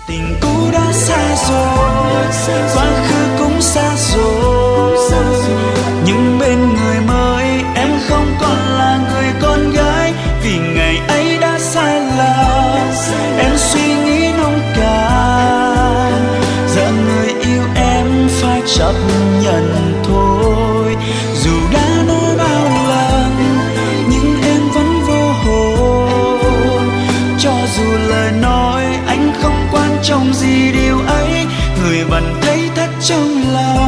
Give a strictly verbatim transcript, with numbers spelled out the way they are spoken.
Tình cũ đã xa rồi, quá khứ cũng xa rồi, nhưng bên người mới em không còn là người con gái. Vì ngày ấy đã sai lầm, em suy nghĩ nông cạn, giờ người yêu em phải chấp nhận thôi. Dù đã nói bao lần nhưng em vẫn vô hồn, cho dù lời nói anh không quan trọng gì điều ấy, người vẫn thấy thất trong lòng.